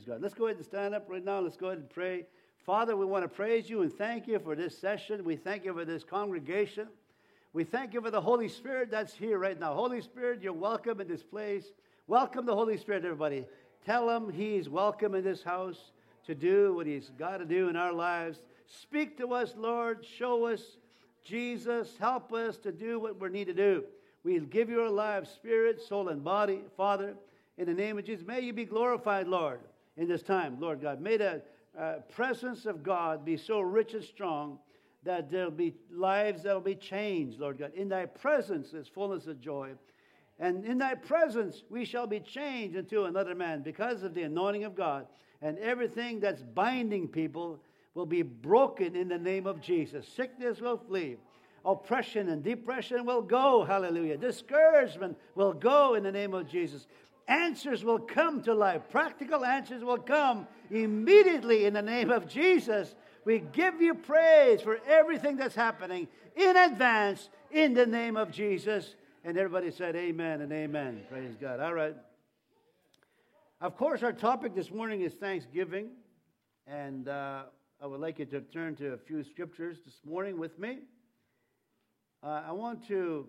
God. Let's go ahead and stand up right now. Let's go ahead and pray. Father, we want to praise you and thank you for this session. We thank you for this congregation. We thank you for the Holy Spirit that's here right now. Holy Spirit, you're welcome in this place. Welcome the Holy Spirit, everybody. Tell him he's welcome in this house to do what he's got to do in our lives. Speak to us, Lord. Show us Jesus. Help us to do what we need to do. We give you our lives, spirit, soul, and body. Father, in the name of Jesus, may you be glorified, Lord, in this time, Lord God. May the presence of God be so rich and strong that there'll be lives that'll be changed, Lord God. In thy presence is fullness of joy. And in thy presence we shall be changed into another man because of the anointing of God. And everything that's binding people will be broken in the name of Jesus. Sickness will flee. Oppression and depression will go. Hallelujah. Discouragement will go in the name of Jesus. Answers will come to life. Practical answers will come immediately in the name of Jesus. We give you praise for everything that's happening in advance in the name of Jesus. And everybody said amen and amen. Praise God. All right. Of course, our topic this morning is Thanksgiving. And I would like you to turn to a few scriptures this morning with me. I want to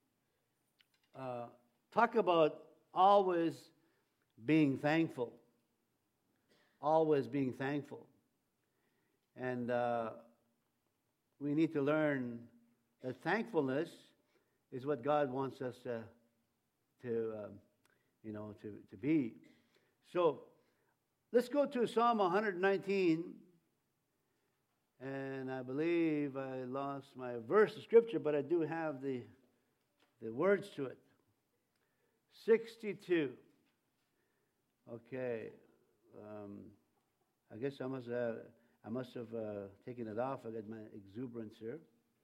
talk about always being thankful. Always being thankful. And we need to learn that thankfulness is what God wants us to be. So let's go to Psalm 119. And I believe I lost my verse of scripture, but I do have the words to it. 62. Okay. I guess I must have taken it off. I got my exuberance here.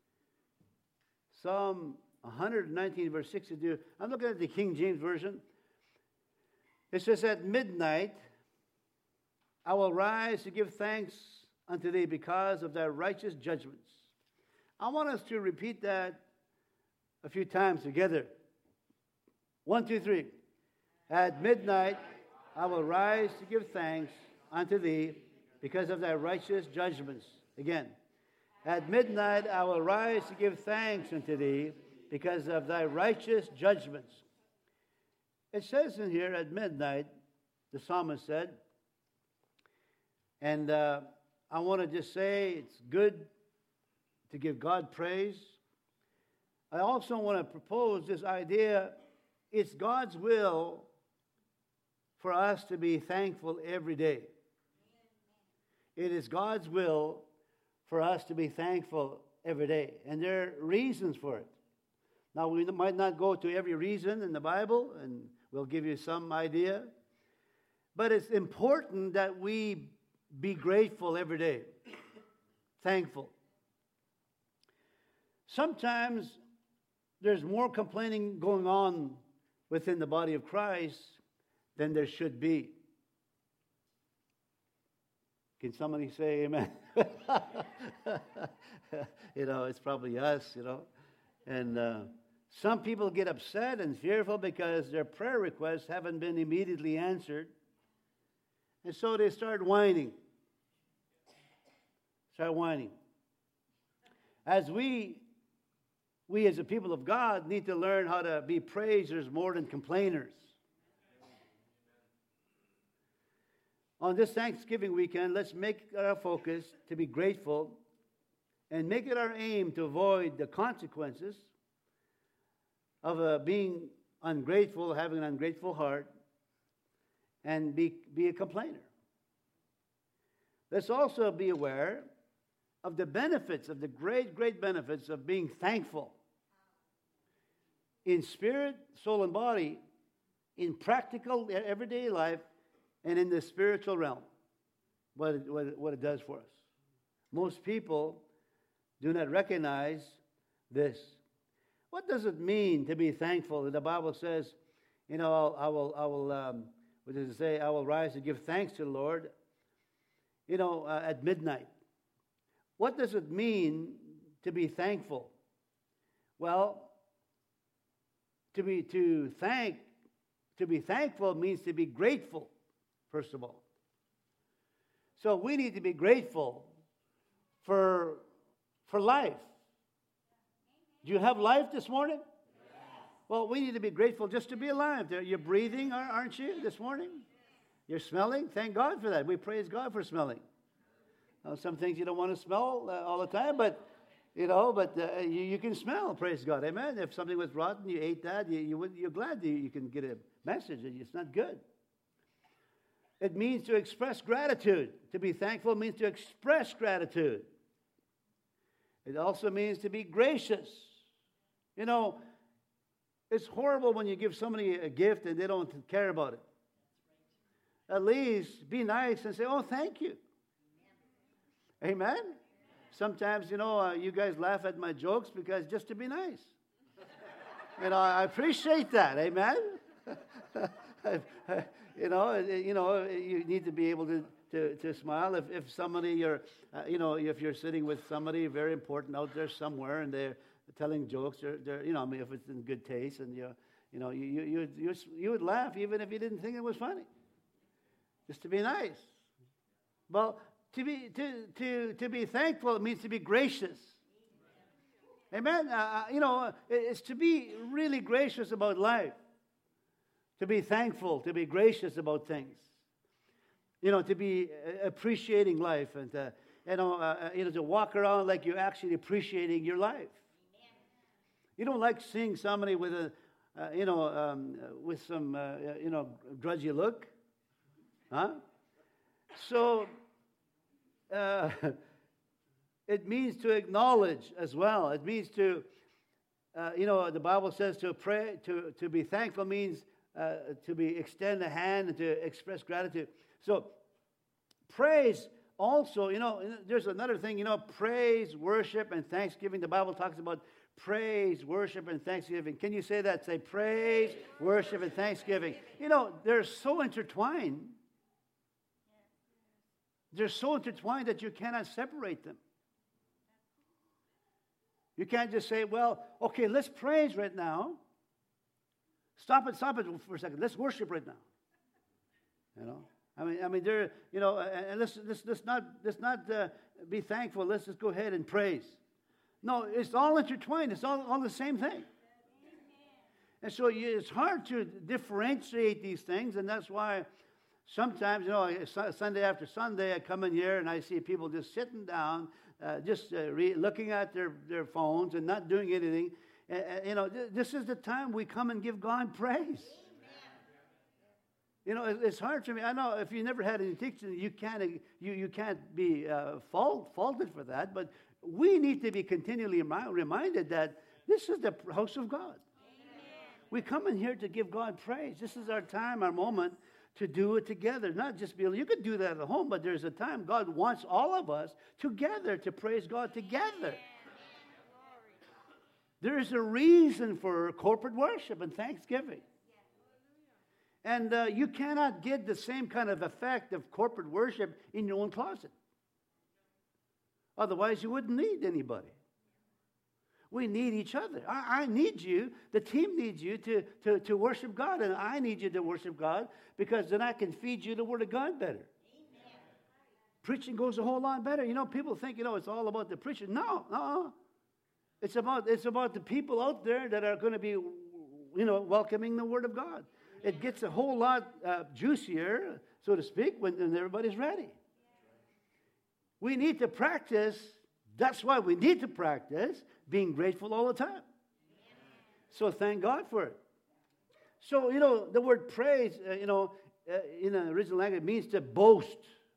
Psalm 119, verse 62. I'm looking at the King James Version. It says, at midnight, I will rise to give thanks unto thee because of thy righteous judgments. I want us to repeat that a few times together. 1, 2, 3. At midnight, I will rise to give thanks unto thee because of thy righteous judgments. Again. At midnight, I will rise to give thanks unto thee because of thy righteous judgments. It says in here, at midnight, the psalmist said, and I want to just say it's good to give God praise. I also want to propose this idea. It's God's will for us to be thankful every day. It is God's will for us to be thankful every day. And there are reasons for it. Now, we might not go to every reason in the Bible, and we'll give you some idea. But it's important that we be grateful every day. Thankful. Sometimes there's more complaining going on within the body of Christ than there should be. Can somebody say amen? It's probably us, And some people get upset and fearful because their prayer requests haven't been immediately answered. And so they start whining. As we as a people of God need to learn how to be praisers more than complainers. On this Thanksgiving weekend, let's make it our focus to be grateful and make it our aim to avoid the consequences of being ungrateful, having an ungrateful heart, and be a complainer. Let's also be aware of the benefits, of the great, great benefits of being thankful in spirit, soul, and body, in practical, everyday life, and in the spiritual realm, what it does for us. Most people do not recognize this. What does it mean to be thankful? The Bible says, I will what does it say? I will rise to give thanks to the Lord, at midnight. What does it mean to be thankful? Well, to be thankful means to be grateful, first of all. So we need to be grateful for life. Do you have life this morning? Well, we need to be grateful just to be alive. You're breathing, aren't you, this morning? You're smelling. Thank God for that. We praise God for smelling. Some things you don't want to smell all the time, but you can smell. Praise God, amen. If something was rotten, you ate that. You're glad you can get a message that it's not good. It means to express gratitude. To be thankful means to express gratitude. It also means to be gracious. You know, it's horrible when you give somebody a gift and they don't care about it. At least be nice and say, oh, thank you. Amen? Sometimes, you guys laugh at my jokes because just to be nice. I appreciate that. Amen? You need to be able to smile. If somebody if you're sitting with somebody very important out there somewhere and they're telling jokes, if it's in good taste, and you would laugh even if you didn't think it was funny. Just to be nice. Well, to be thankful, it means to be gracious. Amen. It's to be really gracious about life. To be thankful, to be gracious about things. To be appreciating life and to walk around like you're actually appreciating your life. You don't like seeing somebody with with some grudgy look, huh? So it means to acknowledge as well. It means to, the Bible says to pray, to be thankful means to extend a hand and to express gratitude. So praise also, there's another thing, praise, worship, and thanksgiving. The Bible talks about praise, worship, and thanksgiving. Can you say that? Say praise, worship, and thanksgiving. They're so intertwined. They're so intertwined that you cannot separate them. You can't just say, well, okay, let's praise right now. Stop it for a second. Let's worship right now. There. And let's not be thankful. Let's just go ahead and praise. No, it's all intertwined. It's all the same thing. And so it's hard to differentiate these things, and that's why sometimes, Sunday after Sunday, I come in here and I see people just sitting down, looking at their phones and not doing anything. This is the time we come and give God praise. It's hard for me. I know if you never had any teaching, you can't be faulted for that. But we need to be continually reminded that this is the house of God. We come in here to give God praise. This is our time, our moment to do it together. Not just you could do that at home, but there's a time God wants all of us together to praise God together. There is a reason for corporate worship and thanksgiving. And you cannot get the same kind of effect of corporate worship in your own closet. Otherwise, you wouldn't need anybody. We need each other. I need you. The team needs you to worship God. And I need you to worship God because then I can feed you the Word of God better. Amen. Preaching goes a whole lot better. People think, it's all about the preaching. No. It's about the people out there that are going to be, welcoming the Word of God. It gets a whole lot juicier, so to speak, when everybody's ready. We need to practice. That's why we need to practice being grateful all the time. So thank God for it. So, the word praise, in the original language, means to boast.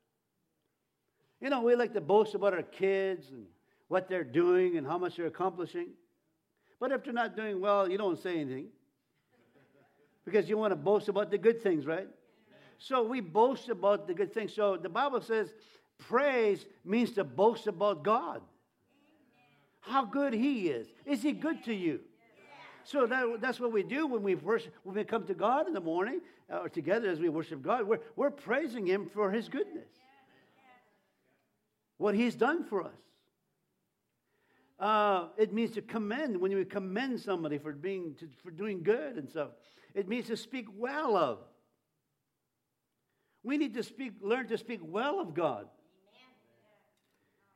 We like to boast about our kids and what they're doing and how much they're accomplishing. But if they're not doing well, you don't say anything. Because you want to boast about the good things, right? So we boast about the good things. So the Bible says praise means to boast about God. How good He is. Is He good to you? So that's what we do when we worship. When we come to God in the morning, or together as we worship God, we're praising Him for His goodness. What He's done for us. It means to commend. When you commend somebody for doing good and stuff, it means to speak well of. We need to learn to speak well of God.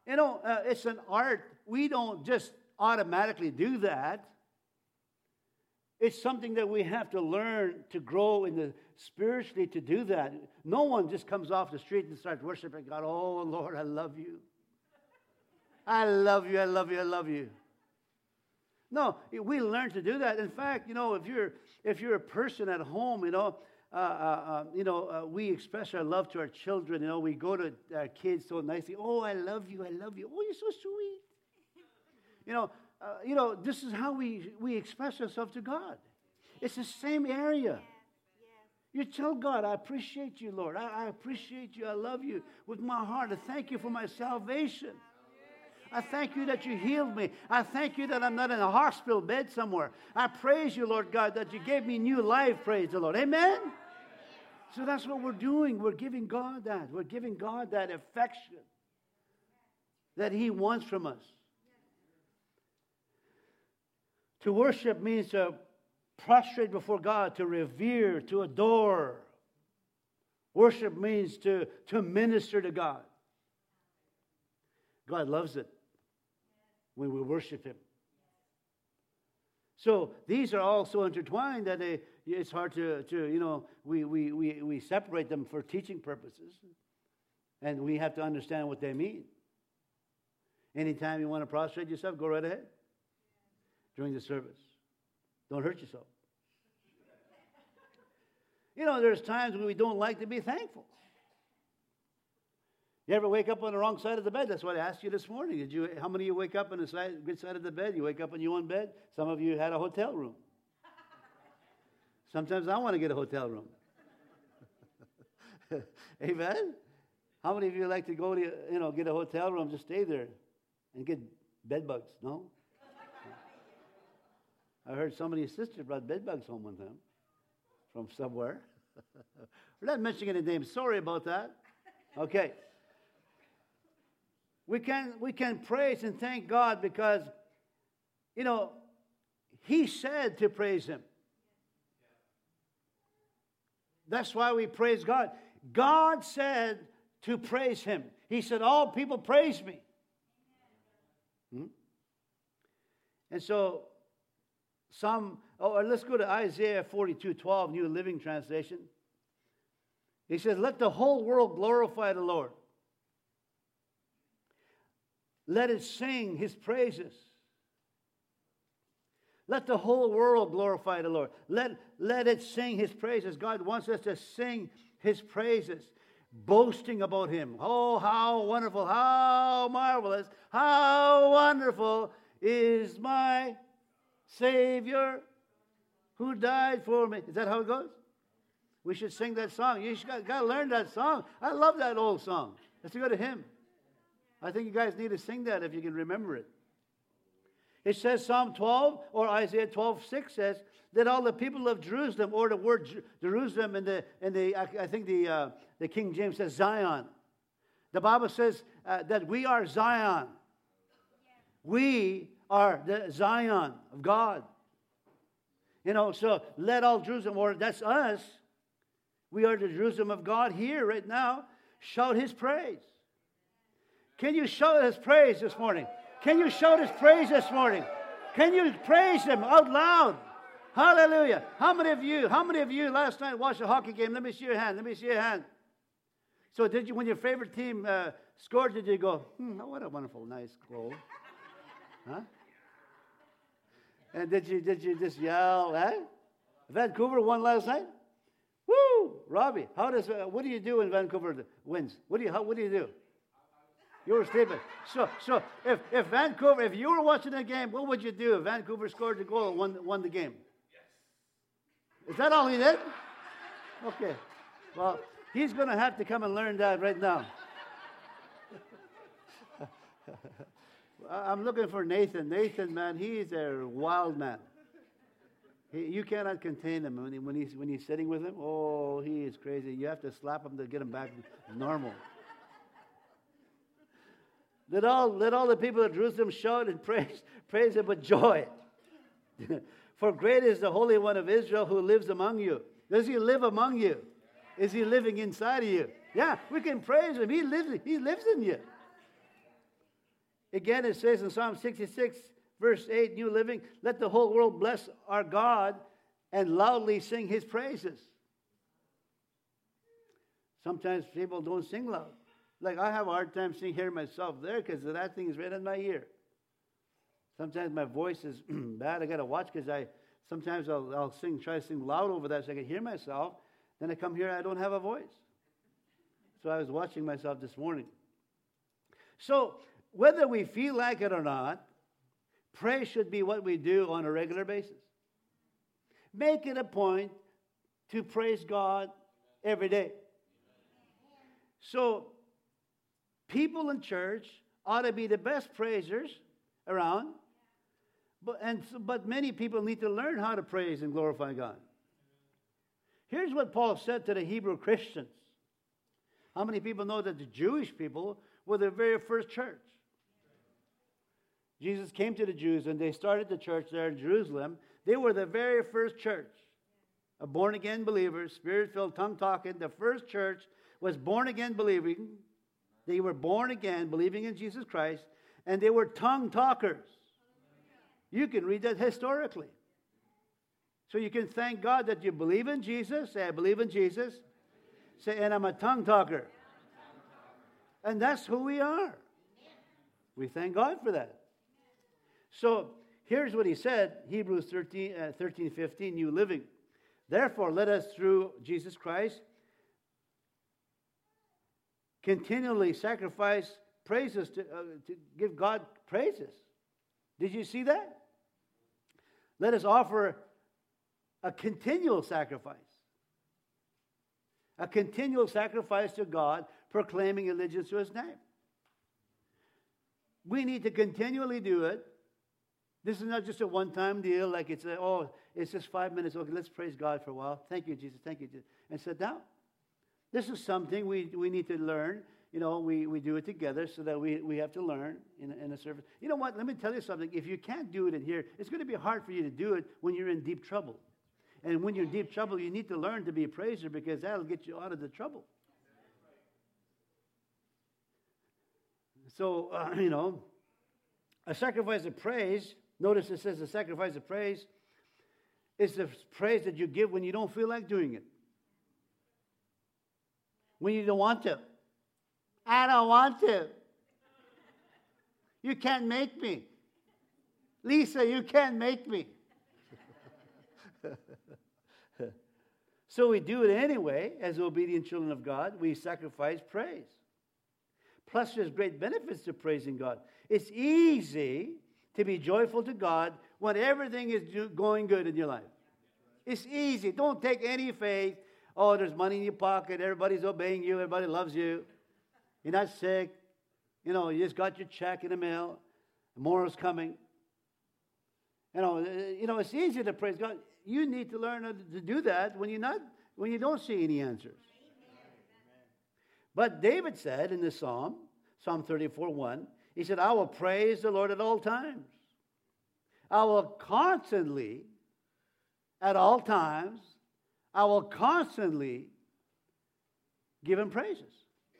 It's an art. We don't just automatically do that. It's something that we have to learn to grow spiritually to do that. No one just comes off the street and starts worshiping God. Oh, Lord, I love you. I love you, I love you, I love you. No, we learn to do that. In fact, if you're a person at home, we express our love to our children. We go to our kids so nicely. Oh, I love you, I love you. Oh, you're so sweet. This is how we express ourselves to God. It's the same area. You tell God, I appreciate you, Lord. I appreciate you. I love you with my heart. I thank you for my salvation. I thank you that you healed me. I thank you that I'm not in a hospital bed somewhere. I praise you, Lord God, that you gave me new life. Praise the Lord. Amen? So that's what we're doing. We're giving God that. We're giving God that affection that He wants from us. To worship means to prostrate before God, to revere, to adore. Worship means to minister to God. God loves it when we worship Him. So these are all so intertwined that it's hard we separate them for teaching purposes. And we have to understand what they mean. Anytime you want to prostrate yourself, go right ahead during the service. Don't hurt yourself. There's times when we don't like to be thankful. You ever wake up on the wrong side of the bed? That's what I asked you this morning. How many of you wake up on the good side of the bed? You wake up on your own bed? Some of you had a hotel room. Sometimes I want to get a hotel room. Amen? How many of you like to go to, get a hotel room, just stay there and get bed bugs? No? I heard somebody's sister brought bed bugs home one time from somewhere. We're not mentioning any names. Sorry about that. Okay. We can praise and thank God because, He said to praise Him. That's why we praise God. God said to praise Him. He said, all people praise me. And so, let's go to Isaiah 42:12, New Living Translation. He says, let the whole world glorify the Lord. Let it sing His praises. Let the whole world glorify the Lord. Let it sing His praises. God wants us to sing His praises, boasting about Him. Oh, how wonderful, how marvelous, how wonderful is my Savior who died for me. Is that how it goes? We should sing that song. You got to learn that song. I love that old song. Let's go to Him. I think you guys need to sing that if you can remember it. It says Psalm 12 or Isaiah 12:6 says that all the people of Jerusalem, or the word Jerusalem I think the King James says Zion. The Bible says that we are Zion. We are the Zion of God. So let all Jerusalem, or that's us. We are the Jerusalem of God here right now. Shout His praise. Can you shout His praise this morning? Can you shout His praise this morning? Can you praise Him out loud? Hallelujah. How many of you last night watched a hockey game? Let me see your hand. Let me see your hand. So did you, when your favorite team scored, did you go, what a wonderful, nice goal? Huh? And did you just yell, eh? Vancouver won last night? Woo! Robbie, what do you do when Vancouver wins? What do you do? You were sleeping. So if Vancouver, if you were watching the game, what would you do if Vancouver scored the goal and won the game? Yes. Is that all he did? Okay. Well, he's going to have to come and learn that right now. I'm looking for Nathan. Nathan, man, he's a wild man. You cannot contain him when he's sitting with him. Oh, he is crazy. You have to slap him to get him back normal. Let all the people of Jerusalem shout and praise Him with joy. For great is the Holy One of Israel who lives among you. Does He live among you? Is He living inside of you? Yeah, we can praise Him. He lives in you. Again, it says in Psalm 66, verse 8, New Living, let the whole world bless our God and loudly sing his praises. Sometimes people don't sing loud. Like I have a hard time hearing myself there because that thing is right in my ear. Sometimes my voice is bad. I got to watch because sometimes I'll try to sing loud over that so I can hear myself. Then I come here and I don't have a voice. So I was watching myself this morning. So whether we feel like it or not, praise should be what we do on a regular basis. Make it a point to praise God every day. So people in church ought to be the best praisers around. But many people need to learn how to praise and glorify God. Here's what Paul said to the Hebrew Christians. How many people know that the Jewish people were the very first church? Jesus came to the Jews and they started the church there in Jerusalem. They were the very first church of born-again believers, spirit-filled, tongue-talking. The first church was born-again believing. They were born again, believing in Jesus Christ, and they were tongue-talkers. You can read that historically. So you can thank God that you believe in Jesus. Say, I believe in Jesus. Say, and I'm a tongue-talker. And that's who we are. We thank God for that. So here's what he said, Hebrews 13:15, New Living. Therefore, let us through Jesus Christ continually sacrifice praises to give God praises. Did you see that? Let us offer a continual sacrifice. A continual sacrifice to God, proclaiming allegiance to his name. We need to continually do it. This is not just a one-time deal, like it's just 5 minutes. Okay, let's praise God for a while. Thank you, Jesus. Thank you, Jesus. And sit down. This is something we need to learn. You know, we do it together so that we have to learn in a service. You know what? Let me tell you something. If you can't do it in here, it's going to be hard for you to do it when you're in deep trouble. And when you're in deep trouble, you need to learn to be a praiser because that'll get you out of the trouble. So, a sacrifice of praise, notice it says a sacrifice of praise is the praise that you give when you don't feel like doing it. When you don't want to. I don't want to. You can't make me. Lisa, you can't make me. So we do it anyway, as obedient children of God. We sacrifice praise. Plus, there's great benefits to praising God. It's easy to be joyful to God when everything is going good in your life. It's easy. Don't take any faith. Oh, there's money in your pocket. Everybody's obeying you. Everybody loves you. You're not sick. You just got your check in the mail. Tomorrow's coming. It's easy to praise God. You need to learn to do that when you don't see any answers. But David said in the Psalm 34:1, he said, I will praise the Lord at all times. I will constantly, at all times, I will constantly give him praises.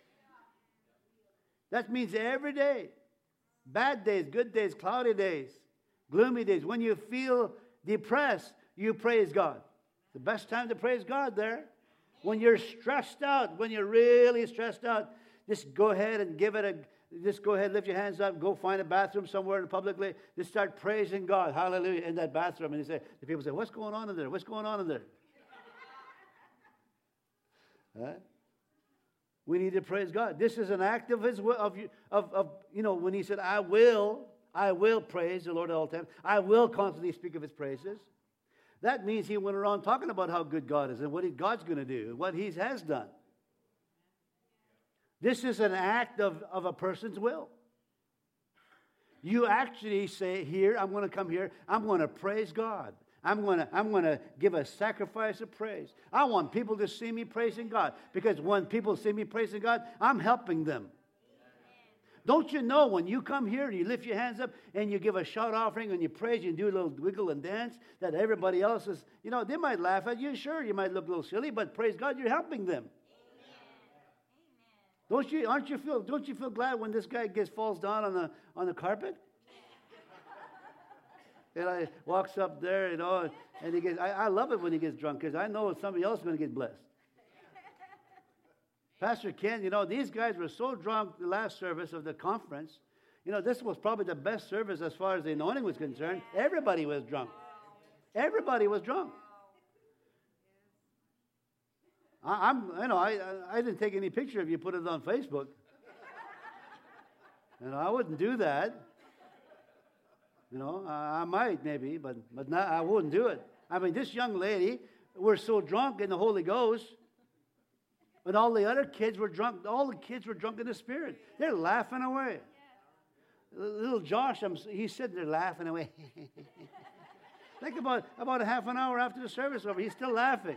That means every day. Bad days, good days, cloudy days, gloomy days. When you feel depressed, you praise God. The best time to praise God there. When you're stressed out, when you're really stressed out, just go ahead and lift your hands up, go find a bathroom somewhere in publicly, just start praising God. Hallelujah, in that bathroom. And the people say, what's going on in there? What's going on in there? Right? We need to praise God. This is an act of his when he said, I will praise the Lord at all times. I will constantly speak of his praises. That means he went around talking about how good God is and what God's going to do and what he has done. This is an act of a person's will. You actually say, here, I'm going to come here, I'm going to praise God. I'm going to give a sacrifice of praise. I want people to see me praising God because when people see me praising God, I'm helping them. Don't you know when you come here, you lift your hands up and you give a shout offering and you praise, you do a little wiggle and dance, that everybody else is, they might laugh at you. Sure, you might look a little silly, but praise God, you're helping them. Amen. Don't you feel glad when this guy falls down on the carpet? And I walks up there, and he gets. I love it when he gets drunk because I know somebody else is going to get blessed. Pastor Ken, these guys were so drunk the last service of the conference. This was probably the best service as far as the anointing was concerned. Everybody was drunk. Everybody was drunk. I didn't take any picture if you put it on Facebook. I wouldn't do that. I might maybe, but not, I wouldn't do it. I mean, this young lady, we're so drunk in the Holy Ghost, but all the other kids were drunk. All the kids were drunk in the Spirit. They're laughing away. Little Josh, he's sitting there laughing away. Think about a half an hour after the service over, he's still laughing.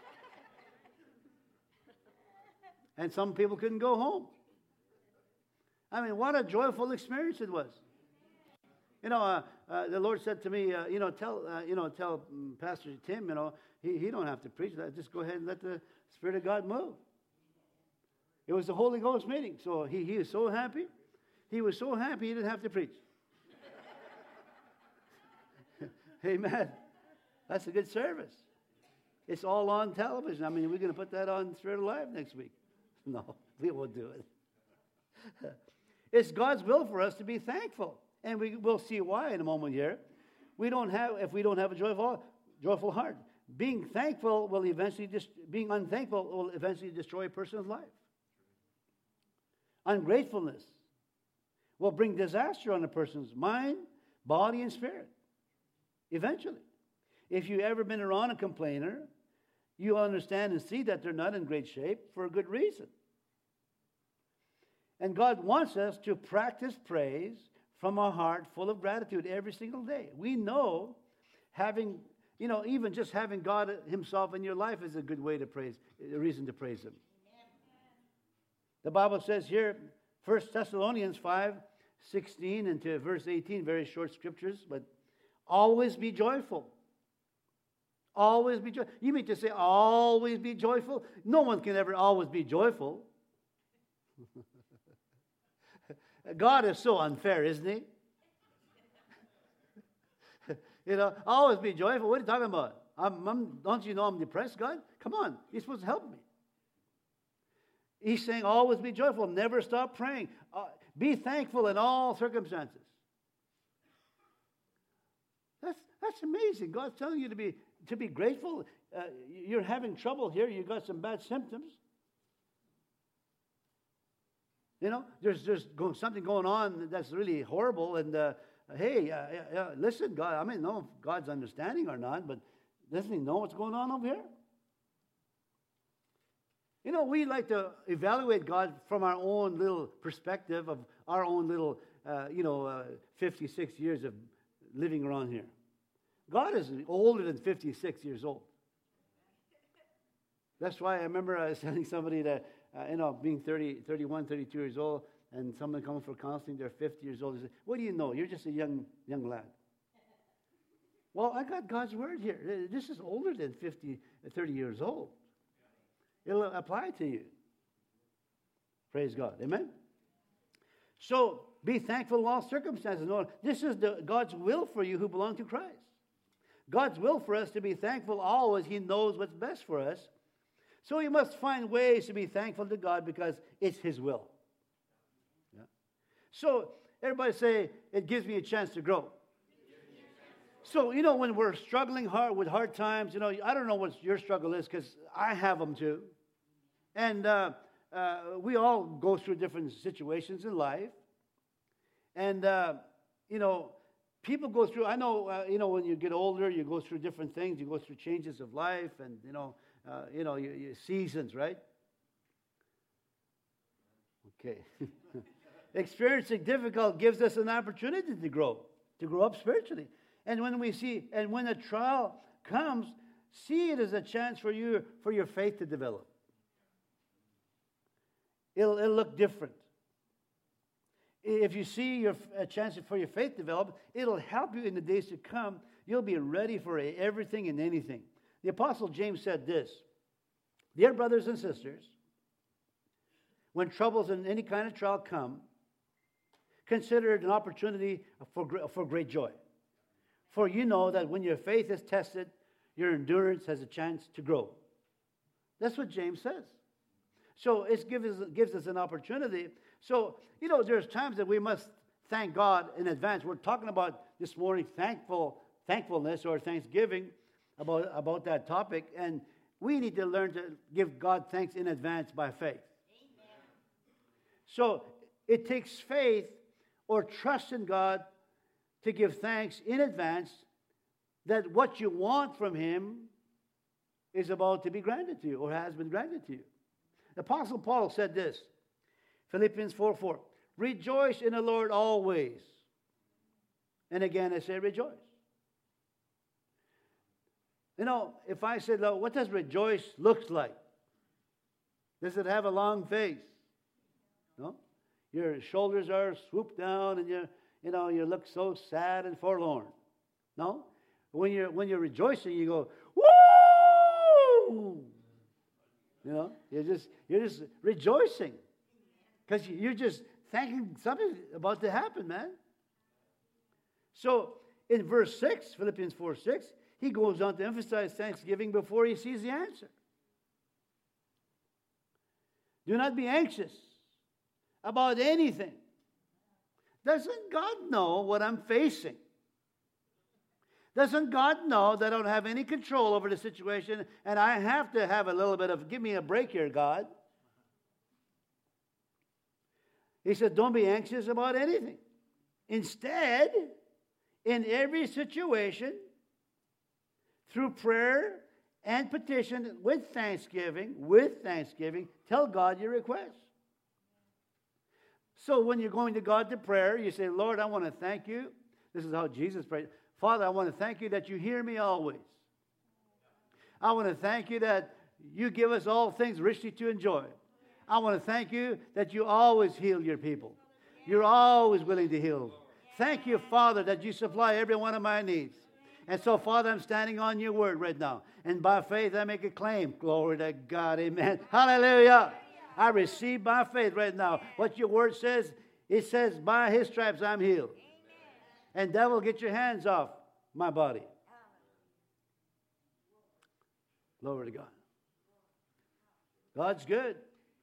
And some people couldn't go home. I mean, what a joyful experience it was. The Lord said to me, tell Pastor Tim, he don't have to preach that. Just go ahead and let the Spirit of God move. It was the Holy Ghost meeting, so he was so happy. He was so happy he didn't have to preach. Amen. That's a good service. It's all on television. I mean, we're going to put that on Spirit Alive next week. No, we won't do it. It's God's will for us to be thankful. And we'll see why in a moment here. If we don't have a joyful heart, being unthankful will eventually destroy a person's life. Ungratefulness will bring disaster on a person's mind, body, and spirit. Eventually. If you've ever been around a complainer, you understand and see that they're not in great shape for a good reason. And God wants us to practice praise from a heart full of gratitude every single day. We know even just having God himself in your life is a good way to praise, a reason to praise him. The Bible says here, 1 Thessalonians 5:16 into verse 18, very short scriptures, but always be joyful. Always be joyful. You mean to say always be joyful? No one can ever always be joyful. God is so unfair, isn't he? Always be joyful. What are you talking about? Don't you know I'm depressed, God? Come on, you're supposed to help me. He's saying always be joyful. Never stop praying. Be thankful in all circumstances. That's amazing. God's telling you to be grateful. You're having trouble here. You've got some bad symptoms. There's something going on that's really horrible. And listen, God. I mean, know if God's understanding or not, but doesn't he know what's going on over here? We like to evaluate God from our own little perspective of our own little, 56 years of living around here. God is older than 56 years old. That's why I remember I was telling somebody that, being 30, 31, 32 years old, and someone coming for counseling, they're 50 years old. They say, what do you know? You're just a young lad. Well, I got God's word here. This is older than 30 years old. It'll apply to you. Praise God. Amen? So, be thankful in all circumstances. No, this is God's will for you who belong to Christ. God's will for us to be thankful always. He knows what's best for us. So we must find ways to be thankful to God because it's his will. Yeah. So, everybody say, it gives me a chance to grow. So, when we're struggling hard with hard times, I don't know what your struggle is because I have them too. And we all go through different situations in life. And, people go through, I know, when you get older, you go through different things. You go through changes of life and, your seasons, right? Okay. Experiencing difficult gives us an opportunity to grow up spiritually. And when a trial comes, see it as a chance for your faith to develop. It'll look different. If you see a chance for your faith to develop, it'll help you in the days to come. You'll be ready for everything and anything. The Apostle James said this, "Dear brothers and sisters, when troubles and any kind of trial come, consider it an opportunity for great joy. For you know that when your faith is tested, your endurance has a chance to grow. That's what James says. So it gives us an opportunity. So, there's times that we must thank God in advance. We're talking about this morning thankfulness or thanksgiving about that topic. And we need to learn to give God thanks in advance by faith. Amen. So it takes faith or trust in God to give thanks in advance that what you want from Him is about to be granted to you or has been granted to you. The Apostle Paul said this, Philippians 4:4, rejoice in the Lord always. And again, I say rejoice. If I said, what does rejoice look like? Does it have a long face? No? Your shoulders are swooped down and you look so sad and forlorn. No? When you're rejoicing, you go, woo! You're just rejoicing. Because you're just thanking something about to happen, man. So in verse 6, Philippians 4:6, he goes on to emphasize thanksgiving before he sees the answer. Do not be anxious about anything. Doesn't God know what I'm facing? Doesn't God know that I don't have any control over the situation and I have to have a little bit of, give me a break here, God? He said, don't be anxious about anything. Instead, in every situation, through prayer and petition with thanksgiving, tell God your requests. So when you're going to God to prayer, you say, Lord, I want to thank you. This is how Jesus prayed. Father, I want to thank you that you hear me always. I want to thank you that you give us all things richly to enjoy. I want to thank you that you always heal your people. You're always willing to heal. Thank you, Father, that you supply every one of my needs. And so, Father, I'm standing on your word right now. And by faith, I make a claim. Glory to God. Amen. Hallelujah. I receive by faith right now what your word says. It says, by his stripes I'm healed. And devil, get your hands off my body. Glory to God. God's good.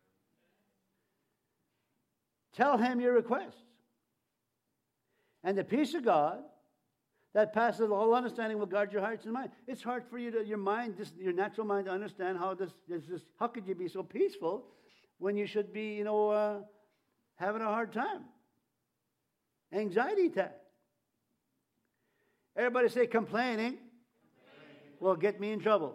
Tell him your requests. And the peace of God that passes all understanding will guard your hearts and mind. It's hard for you your natural mind to understand how how could you be so peaceful when you should be, having a hard time. Anxiety attack. Everybody say complaining will get me in trouble.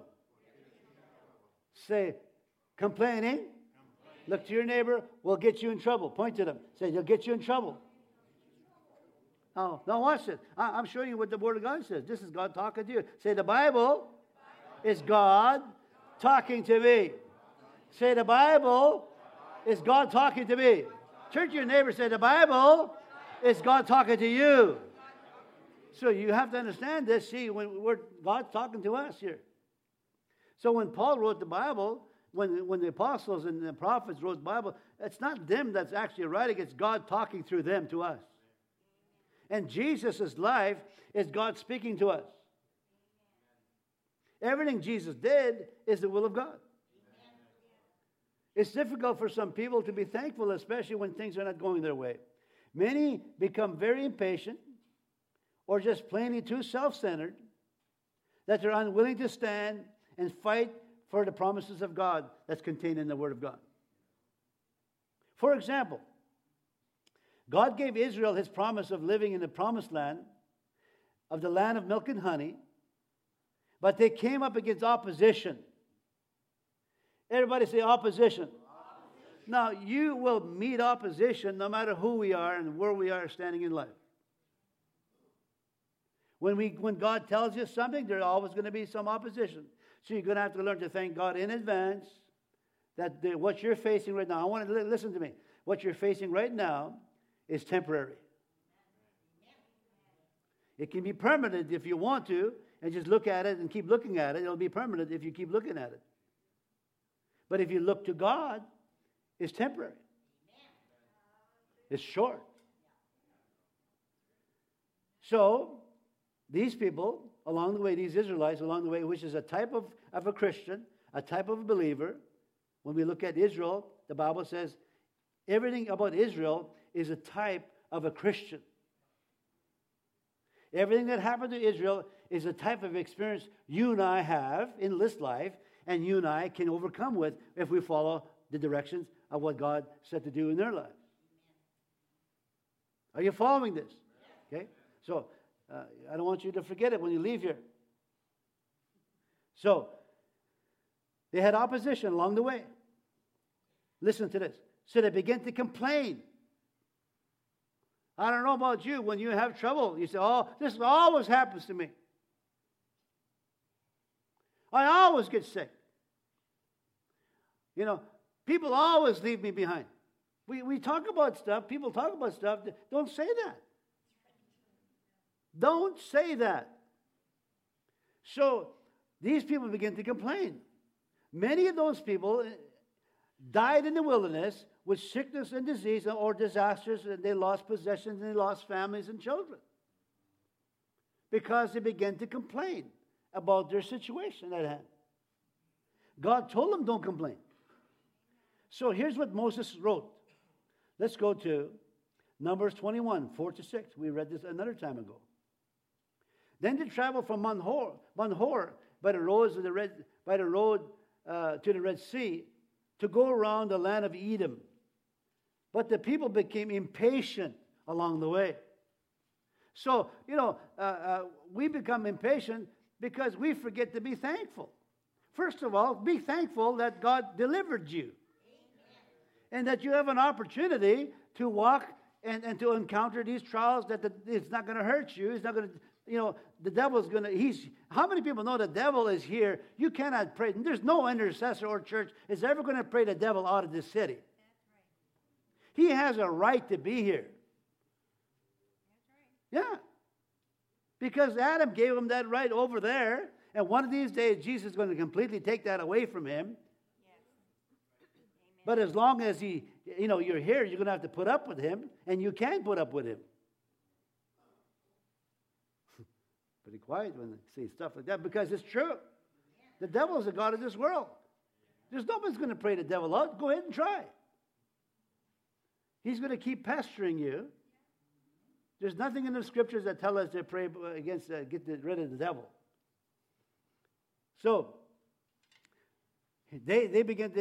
Say complaining. Look to your neighbor, will get you in trouble. Point to them. Say, they'll get you in trouble. Oh, now watch this. I'm showing you what the Word of God says. This is God talking to you. Say, the Bible is God talking to me. Say, the Bible is God talking to me. Turn to your neighbor, say, the Bible is God talking to you. So you have to understand this. See, when God's talking to us here. So when Paul wrote the Bible, when the apostles and the prophets wrote the Bible, it's not them that's actually writing. It's God talking through them to us. And Jesus' life is God speaking to us. Everything Jesus did is the will of God. It's difficult for some people to be thankful, especially when things are not going their way. Many become very impatient or just plainly too self-centered that they're unwilling to stand and fight for the promises of God that's contained in the Word of God. For example, God gave Israel his promise of living in the promised land, of the land of milk and honey, but they came up against opposition. Everybody say opposition. Now, you will meet opposition no matter who we are and where we are standing in life. When God tells you something, there's always going to be some opposition. So you're going to have to learn to thank God in advance that what you're facing right now, I want to listen to me. What you're facing right now is temporary. It can be permanent if you want to, and just look at it and keep looking at it. It'll be permanent if you keep looking at it. But if you look to God, it's temporary. It's short. So, these people, along the way, these Israelites, along the way, which is a type of a Christian, a type of a believer. When we look at Israel, the Bible says everything about Israel is a type of a Christian. Everything that happened to Israel is a type of experience you and I have in this life, and you and I can overcome with if we follow the directions of what God said to do in their lives. Are you following this? Okay? So, I don't want you to forget it when you leave here. So, they had opposition along the way. Listen to this. So they began to complain. I don't know about you. When you have trouble, you say, oh, this always happens to me. I always get sick. You know, people always leave me behind. We talk about stuff. People talk about stuff. Don't say that. Don't say that. So these people begin to complain. Many of those people died in the wilderness with sickness and disease or disasters, and they lost possessions and they lost families and children because they began to complain about their situation at hand. God told them, don't complain. So here's what Moses wrote. Let's go to Numbers 21, 4-6. We read this another time ago. Then they traveled from Mount Hor by the road to the Red Sea to go around the land of Edom. But the people became impatient along the way. So, we become impatient because we forget to be thankful. First of all, be thankful that God delivered you. And that you have an opportunity to walk and to encounter these trials, that it's not going to hurt you. It's not going to, the devil's going to, how many people know the devil is here? You cannot pray. There's no intercessor or church is ever going to pray the devil out of this city. He has a right to be here. That's right. Yeah. Because Adam gave him that right over there. And one of these days, Jesus is going to completely take that away from him. Yes. But as long as you're here, you're going to have to put up with him. And you can put up with him. Pretty quiet when they say stuff like that because it's true. The devil is the god of this world. There's nobody's going to pray the devil out. Go ahead and try. He's going to keep pestering you. There's nothing in the scriptures that tell us to pray against, get rid of the devil. So, they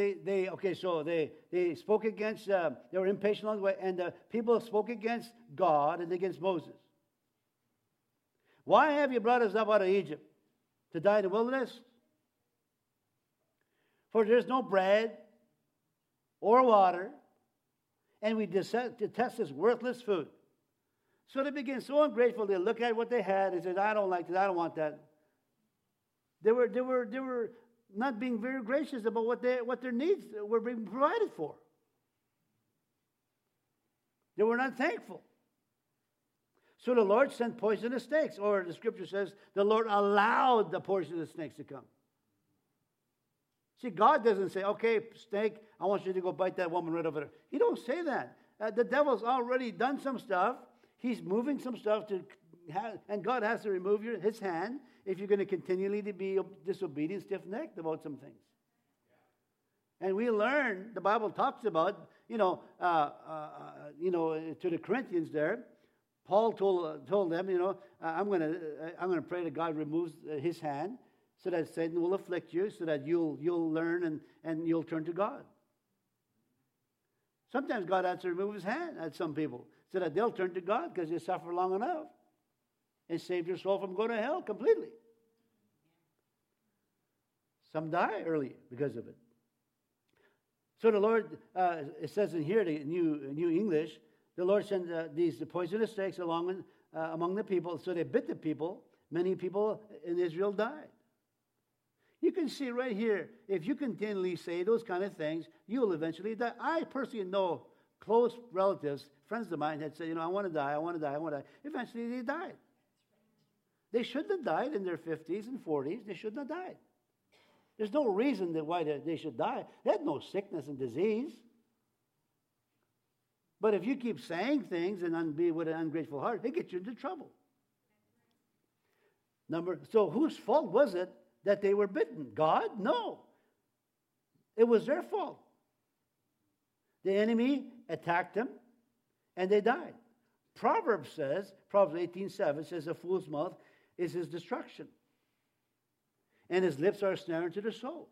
spoke against, they were impatient along the way, and the people spoke against God and against Moses. Why have you brought us up out of Egypt? To die in the wilderness? For there's no bread or water, and we detest this worthless food. So they begin so ungrateful. They look at what they had and say, I don't like that, I don't want that. They were not being very gracious about what their needs were being provided for. They were not thankful. So the Lord sent poisonous snakes, or the scripture says the Lord allowed the poisonous snakes to come. See, God doesn't say, okay, snake, I want you to go bite that woman right over there. He don't say that. The devil's already done some stuff. He's moving some stuff and God has to remove his hand if you're going to continually to be disobedient, stiff-necked about some things. And we learn, the Bible talks about, to the Corinthians there, Paul told them, I'm going to pray that God removes his hand so that Satan will afflict you, so that you'll learn and you'll turn to God. Sometimes God has to remove his hand at some people so that they'll turn to God because they suffer long enough and save your soul from going to hell completely. Some die early because of it. So the Lord, it says in here, the New English, the Lord sent these poisonous snakes among the people, so they bit the people. Many people in Israel died. You can see right here, if you continually say those kind of things, you will eventually die. I personally know close relatives, friends of mine had said, I want to die, I want to die, I want to die. Eventually they died. They shouldn't have died in their 50s and 40s. They shouldn't have died. There's no reason why they should die. They had no sickness and disease. But if you keep saying things and be with an ungrateful heart, it gets you into trouble. So whose fault was it that they were bitten? God? No. It was their fault. The enemy attacked them, and they died. Proverbs 18:7 says, a fool's mouth is his destruction, and his lips are a snare unto their souls.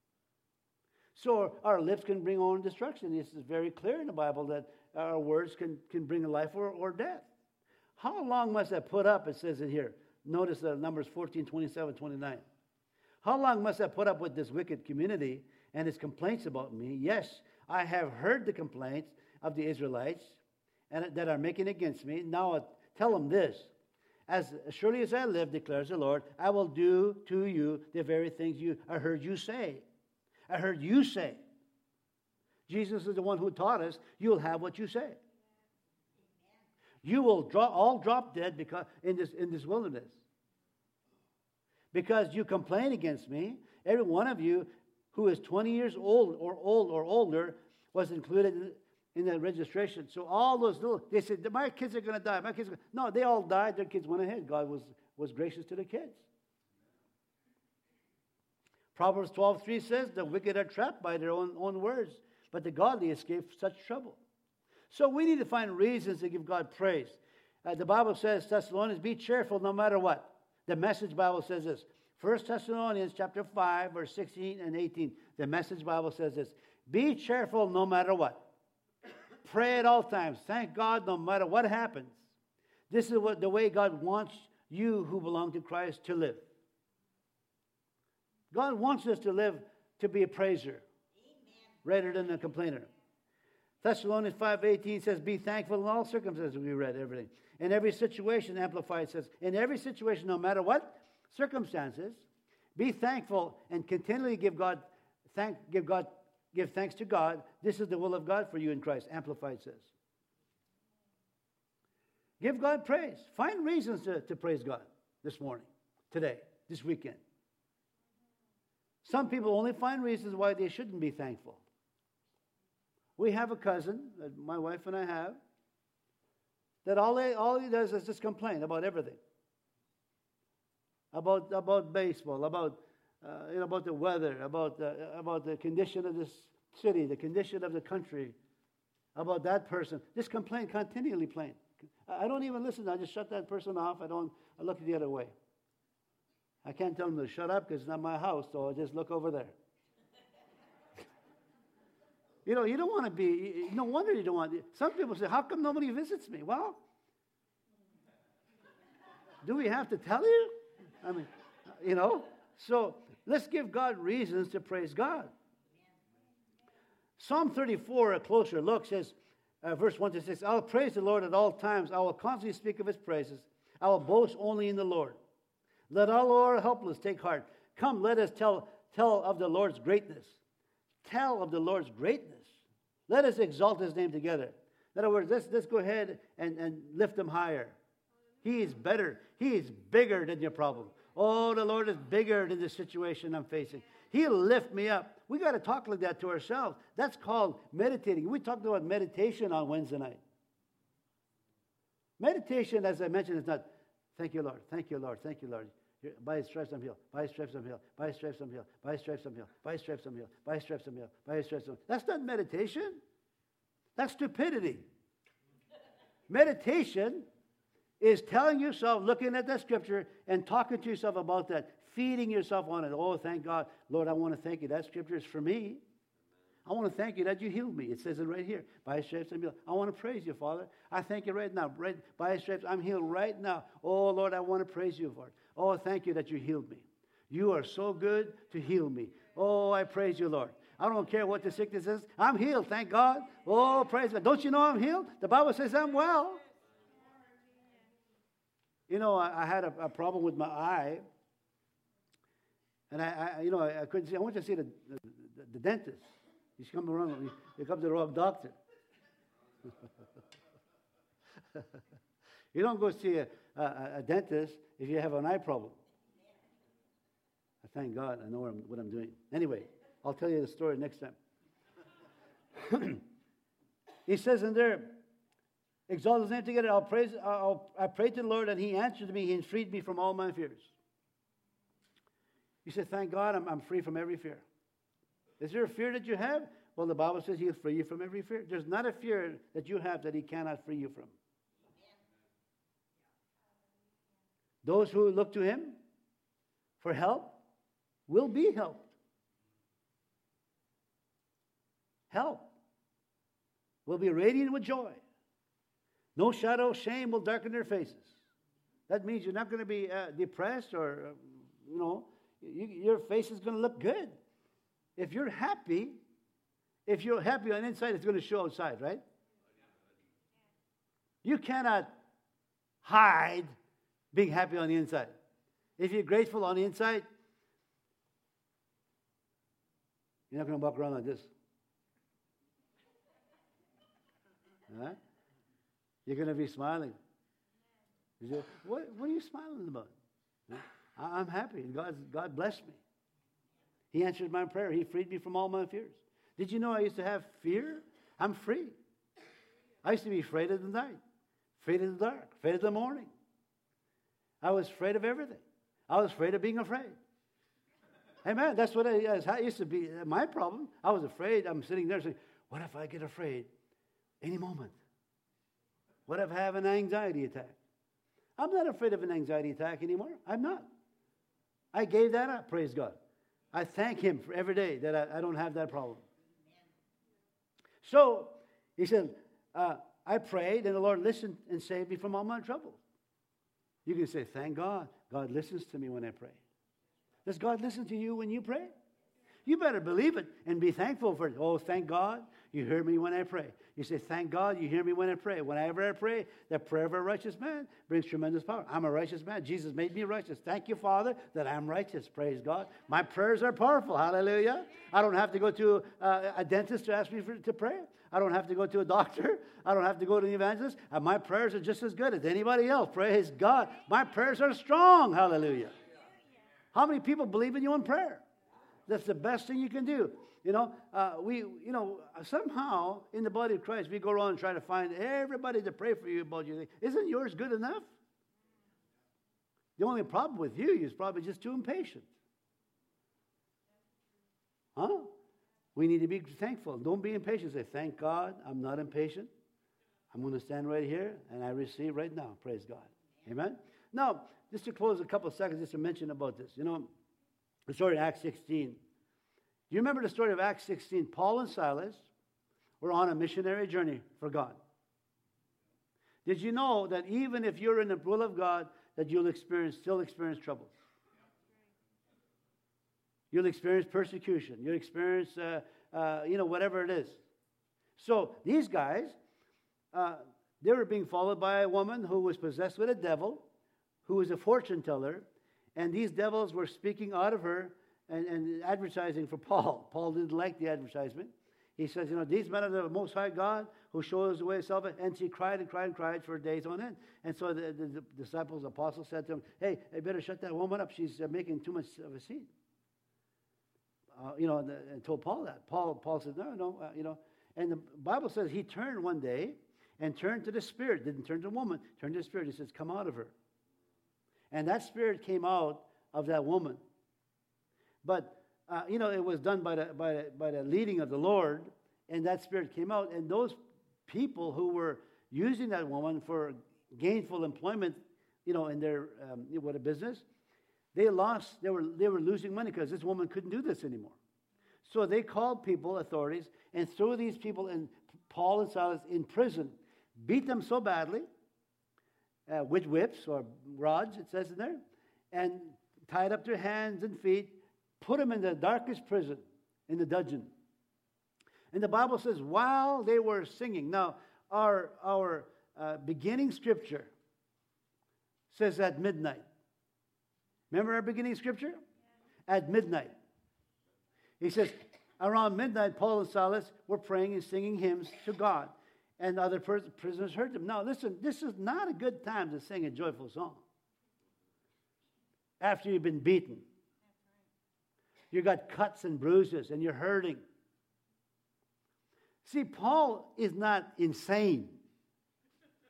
So our lips can bring on destruction. This is very clear in the Bible that our words can bring life or death. How long must I put up, it says it here. Notice Numbers 14:27-29. How long must I put up with this wicked community and its complaints about me? Yes, I have heard the complaints of the Israelites and that are making against me. Now I tell them this. As surely as I live, declares the Lord, I will do to you the very things I heard you say. I heard you say. Jesus is the one who taught us, you'll have what you say. You will all drop dead because in this wilderness. Because you complain against me. Every one of you who is 20 years old or older was included in the registration. So all those they said, my kids are going to die. No, they all died. Their kids went ahead. God was gracious to the kids. Proverbs 12:3 says, the wicked are trapped by their own words, but the godly escape such trouble. So we need to find reasons to give God praise. The Bible says, Thessalonians, be cheerful no matter what. The Message Bible says this. 1 Thessalonians chapter 5, verse 16 and 18. The Message Bible says this. Be cheerful no matter what. Pray at all times. Thank God no matter what happens. This is the way God wants you who belong to Christ to live. God wants us to live to be a praiser. Amen. Rather than a complainer. Thessalonians 5:18 says, be thankful in all circumstances. We read everything. In every situation, Amplified says, in every situation, no matter what circumstances, be thankful and continually give thanks to God. This is the will of God for you in Christ, Amplified says. Give God praise. Find reasons to praise God this morning, today, this weekend. Some people only find reasons why they shouldn't be thankful. We have a cousin that my wife and I have that all he does is just complain about everything. About baseball, about the weather, about the condition of this city, the condition of the country, about that person. Just complain, continually plain. I don't even listen. I just shut that person off. I look the other way. I can't tell them to shut up because it's not my house, so I'll just look over there. You don't want to be, no wonder you don't want to. Some people say, how come nobody visits me? Well, do we have to tell you? I mean, so let's give God reasons to praise God. Psalm 34, a closer look, says, verse 1-6, I will praise the Lord at all times. I will constantly speak of his praises. I will boast only in the Lord. Let all who are helpless take heart. Come, let us tell of the Lord's greatness. Tell of the Lord's greatness. Let us exalt his name together. In other words, let's go ahead and lift him higher. He is better. He is bigger than your problem. Oh, the Lord is bigger than the situation I'm facing. He'll lift me up. We got to talk like that to ourselves. That's called meditating. We talked about meditation on Wednesday night. Meditation, as I mentioned, is not, thank you, Lord, thank you, Lord, thank you, Lord. By his stripes I'm healed. By his stripes I'm healed. By his stripes I'm healed. By his stripes I'm healed. By his stripes I'm healed. By his stripes I'm healed. By his stripes I'm healed. That's not meditation. That's stupidity. Meditation is telling yourself, looking at that scripture and talking to yourself about that, feeding yourself on it. Oh, thank God. Lord, I want to thank you. That scripture is for me. I want to thank you that you healed me. It says it right here. By his stripes I'm healed. I want to praise you, Father. I thank you right now. By his stripes I'm healed right now. Oh, Lord, I want to praise you for it. Oh, thank you that you healed me. You are so good to heal me. Oh, I praise you, Lord. I don't care what the sickness is. I'm healed, thank God. Oh, praise God. Don't you know I'm healed? The Bible says I'm well. I had a problem with my eye. And I couldn't see. I went to see the dentist. He's come around. He comes to the wrong doctor. You don't go see a dentist if you have an eye problem. I thank God. I know what I'm doing. Anyway, I'll tell you the story next time. He says in there, Exalt his name together. I prayed to the Lord, and he answered me. He freed me from all my fears. You said, thank God I'm free from every fear. Is there a fear that you have? Well, the Bible says he'll free you from every fear. There's not a fear that you have that he cannot free you from. Those who look to him for help will be helped. Help will be radiant with joy. No shadow of shame will darken their faces. That means you're not going to be depressed or, your face is going to look good. If you're happy on the inside, it's going to show outside, right? You cannot hide being happy on the inside. If you're grateful on the inside, you're not going to walk around like this. Huh? You're going to be smiling. You say, what are you smiling about? I'm happy. God blessed me. He answered my prayer. He freed me from all my fears. Did you know I used to have fear? I'm free. I used to be afraid of the night, afraid of the dark, afraid of the morning. I was afraid of everything. I was afraid of being afraid. Amen. That's what I used to be my problem. I was afraid. I'm sitting there saying, what if I get afraid any moment? What if I have an anxiety attack? I'm not afraid of an anxiety attack anymore. I'm not. I gave that up, praise God. I thank him for every day that I don't have that problem. So, he said, I prayed and the Lord listened and saved me from all my troubles. You can say, thank God. God listens to me when I pray. Does God listen to you when you pray? You better believe it and be thankful for it. Oh, thank God you hear me when I pray. You say, thank God you hear me when I pray. Whenever I pray, the prayer of a righteous man brings tremendous power. I'm a righteous man. Jesus made me righteous. Thank you, Father, that I'm righteous. Praise God. My prayers are powerful. Hallelujah. I don't have to go to a dentist to ask me to pray. I don't have to go to a doctor. I don't have to go to an evangelist. And my prayers are just as good as anybody else. Praise God. My prayers are strong. Hallelujah. How many people believe in you in prayer? That's the best thing you can do. Somehow in the body of Christ, we go around and try to find everybody to pray for you about you. Isn't yours good enough? The only problem with you is probably just too impatient. Huh? We need to be thankful. Don't be impatient. Say, thank God, I'm not impatient. I'm going to stand right here, and I receive right now. Praise God. Amen? Now, just to close a couple of seconds, just to mention about this. The story of Acts 16. Do you remember the story of Acts 16? Paul and Silas were on a missionary journey for God. Did you know that even if you're in the will of God, that you'll still experience troubles? You'll experience persecution. You'll experience, whatever it is. So these guys, they were being followed by a woman who was possessed with a devil, who was a fortune teller, and these devils were speaking out of her and advertising for Paul. Paul didn't like the advertisement. He says, these men of the Most High God who shows the way of salvation. And she cried and cried and cried for days on end. And so the disciples, apostles said to him, hey, I better shut that woman up. She's making too much of a scene. And told Paul that. Paul said, no. And the Bible says he turned one day and turned to the spirit. Didn't turn to the woman. Turned to the spirit. He says, come out of her. And that spirit came out of that woman. But, it was done by the leading of the Lord, and that spirit came out. And those people who were using that woman for gainful employment, in their business, they were losing money because this woman couldn't do this anymore. So they called people, authorities, and threw these people, and Paul and Silas, in prison, beat them so badly, with whips or rods, it says in there, and tied up their hands and feet, put them in the darkest prison, in the dungeon. And the Bible says, while they were singing. Now, our beginning scripture says at midnight. Remember our beginning scripture? At midnight. He says, around midnight, Paul and Silas were praying and singing hymns to God. And other prisoners heard them. Now, listen, this is not a good time to sing a joyful song. After you've been beaten. You got cuts and bruises and you're hurting. See, Paul is not insane.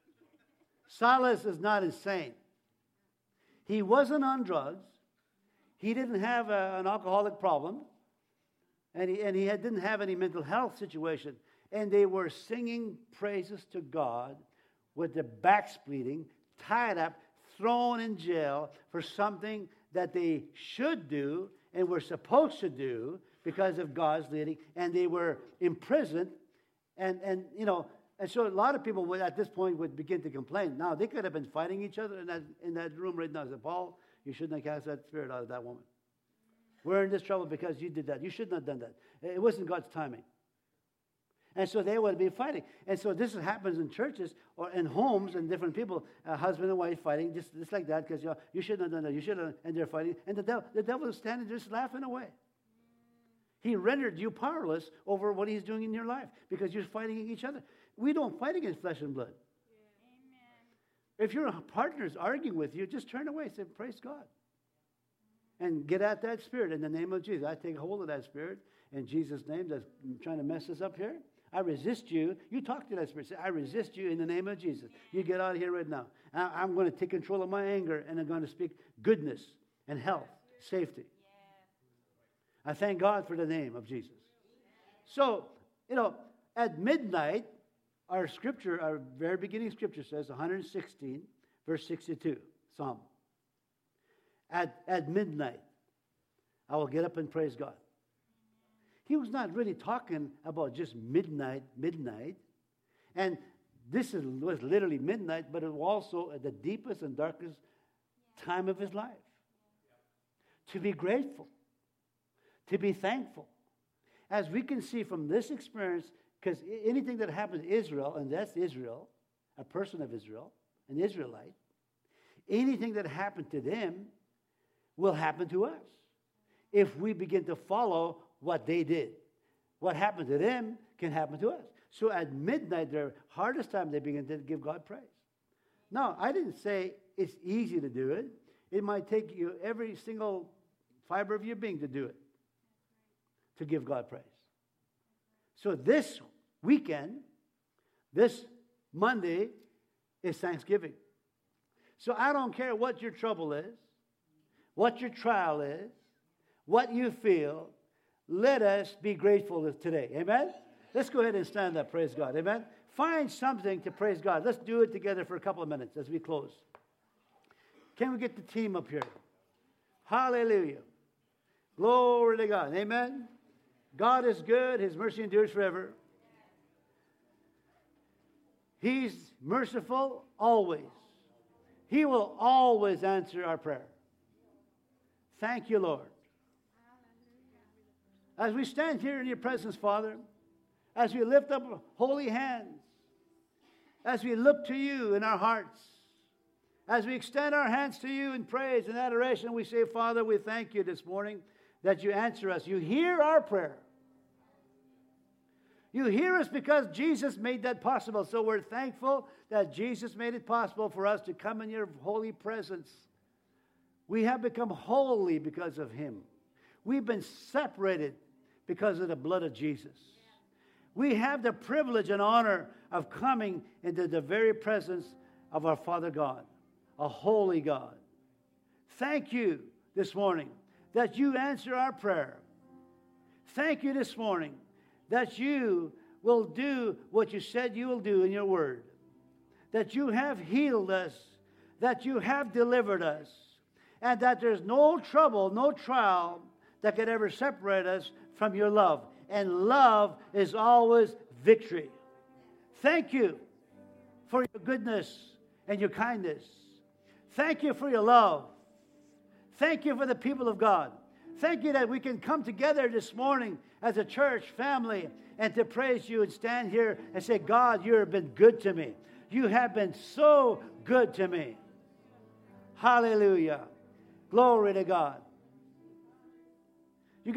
Silas is not insane. He wasn't on drugs. He didn't have an alcoholic problem. And he didn't have any mental health situation. And they were singing praises to God with their backs bleeding, tied up, thrown in jail for something that they should do and were supposed to do because of God's leading. And they were imprisoned. And so a lot of people would, at this point, would begin to complain. Now, they could have been fighting each other in that room right now. I said, Paul, you shouldn't have cast that spirit out of that woman. We're in this trouble because you did that. You shouldn't have done that. It wasn't God's timing. And so they would be fighting. And so this happens in churches or in homes and different people, husband and wife fighting, just like that, because you shouldn't have done that. You shouldn't have, and they're fighting. And the devil is standing just laughing away. He rendered you powerless over what he's doing in your life because you're fighting each other. We don't fight against flesh and blood. Yeah. If your partner is arguing with you, just turn away and say, praise God. And get at that spirit in the name of Jesus. I take hold of that spirit in Jesus' name that's trying to mess us up here. I resist you. You talk to that spirit. Say, I resist you in the name of Jesus. You get out of here right now. I'm going to take control of my anger, and I'm going to speak goodness and health, safety. I thank God for the name of Jesus. So, at midnight, our very beginning scripture says, 116, verse 62, Psalm. At midnight, I will get up and praise God. He was not really talking about just midnight. And this was literally midnight, but it was also at the deepest and darkest time of his life. To be grateful. To be thankful. As we can see from this experience, because anything that happened to Israel, and that's Israel, a person of Israel, an Israelite, anything that happened to them will happen to us if we begin to follow what they did. What happened to them can happen to us. So at midnight, their hardest time, they begin to give God praise. Now, I didn't say it's easy to do it. It might take you every single fiber of your being to do it, to give God praise. So this weekend, this Monday, is Thanksgiving. So I don't care what your trouble is, what your trial is, what you feel. Let us be grateful today. Amen? Let's go ahead and stand up. Praise God. Amen? Find something to praise God. Let's do it together for a couple of minutes as we close. Can we get the team up here? Hallelujah. Glory to God. Amen? God is good. His mercy endures forever. He's merciful always. He will always answer our prayer. Thank you, Lord. As we stand here in your presence, Father, as we lift up holy hands, as we look to you in our hearts, as we extend our hands to you in praise and adoration, we say, Father, we thank you this morning that you answer us. You hear our prayer. You hear us because Jesus made that possible. So we're thankful that Jesus made it possible for us to come in your holy presence. We have become holy because of him. We've been separated because of the blood of Jesus. We have the privilege and honor of coming into the very presence of our Father God, a holy God. Thank you this morning that you answer our prayer. Thank you this morning that you will do what you said you will do in your word. That you have healed us, that you have delivered us, and that there's no trouble, no trial that could ever separate us from your love. And love is always victory. Thank you for your goodness and your kindness. Thank you for your love. Thank you for the people of God. Thank you that we can come together this morning as a church family and to praise you and stand here and say, God, you have been good to me. You have been so good to me. Hallelujah. Glory to God.